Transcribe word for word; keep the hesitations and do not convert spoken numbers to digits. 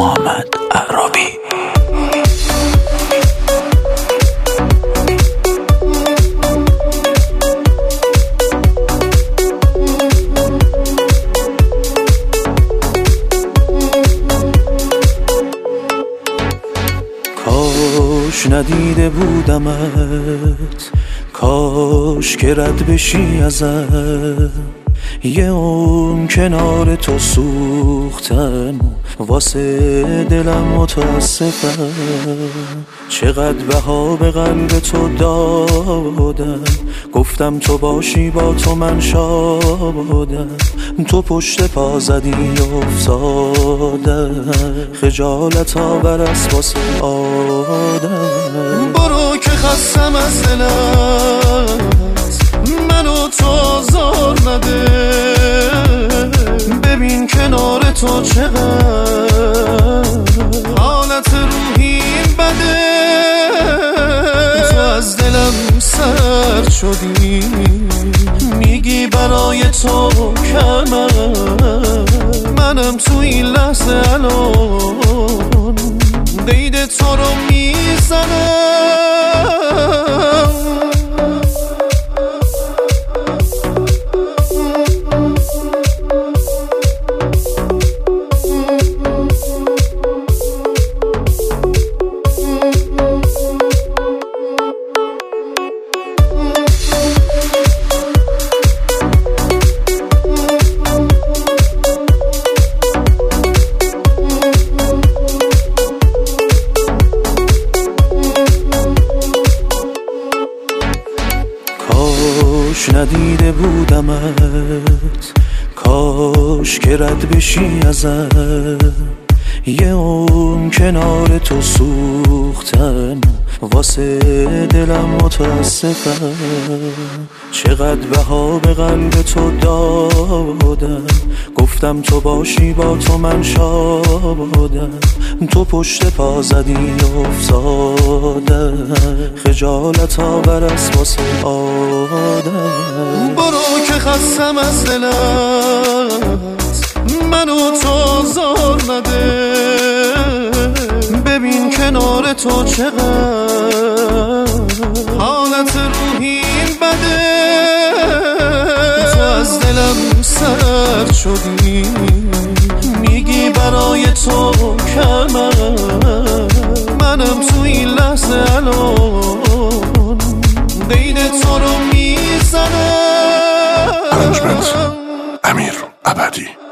محمد عرابی. کاش ندیده بودمت، کاش که رد بشی ازم. یه اون کنار تو سوختم، واسه دلم متاسفم. چقدر بها به قلب تو دادم، گفتم تو باشی با تو من شادم. تو پشت پا زدی افتادم، خجالت آور است واسه آدم. برو که خستم از دلت، منو تو آزار نده. ببین کنار تو چقدر حالت روحیم بده. تو از دلم سرد شدی، میگی برای تو کمم. منم تو این لحظه الان قید تو رو میزنم. کاش ندیده بودمت، کاش که رد بشی ازم. یه اون کنار تو سوختم، واسه دلم متاسفم. چقدر بها به قلب تو دادم، گفتم تو باشی با تو من شادم. تو پشت پا زدی افتادم، خجالت آور است واسه آدم. برو که خستم از دلت، منو تو آزار نده. ببین کنار تو چقدر حالت روحیم بده. تو از دلم سرد شدی، میگی برای تو کمم. منم تو این لحظه الان قید تو رو میزنم. ارنجمنت امیر ابدی.